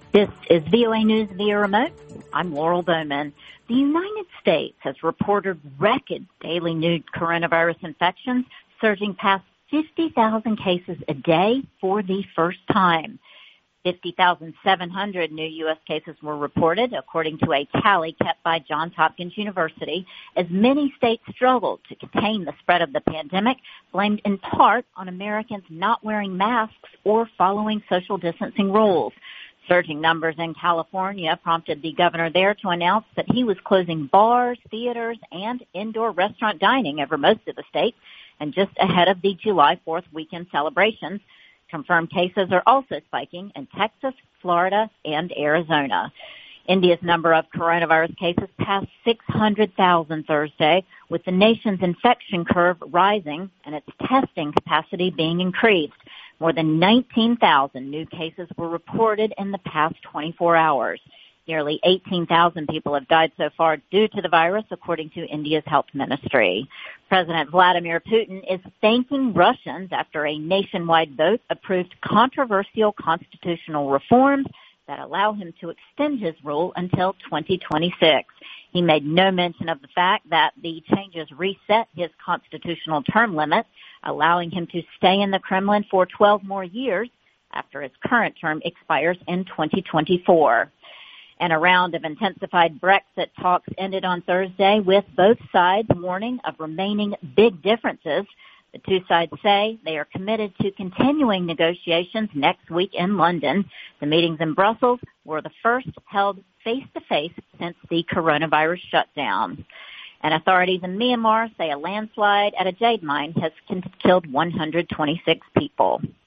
This is VOA News via remote. I'm Laurel Bowman. The United States has reported record daily new coronavirus infections, surging past 50,000 cases a day for the first time. 50,700 new U.S. cases were reported, according to a tally kept by Johns Hopkins University, as many states struggled to contain the spread of the pandemic, blamed in part on Americans not wearing masks or following social distancing rules. Surging numbers in California prompted the governor there to announce that he was closing bars, theaters, and indoor restaurant dining over most of the state, and just ahead of the July 4th weekend celebrations. Confirmed cases are also spiking in Texas, Florida, and Arizona. India's number of coronavirus cases passed 600,000 Thursday, with the nation's infection curve rising and its testing capacity being increased. More than 19,000 new cases were reported in the past 24 hours. Nearly 18,000 people have died so far due to the virus, according to India's health ministry. President Vladimir Putin is thanking Russians after a nationwide vote approved controversial constitutional reforms that allow him to extend his rule until 2026. He made no mention of the fact that the changes reset his constitutional term limits, allowing him to stay in the Kremlin for 12 more years after his current term expires in 2024. And a round of intensified Brexit talks ended on Thursday, with both sides warning of remaining big differences. The two sides say they are committed to continuing negotiations next week in London. The meetings in Brussels were the first held face-to-face since the coronavirus shutdown. And authorities in Myanmar say a landslide at a jade mine has killed 126 people.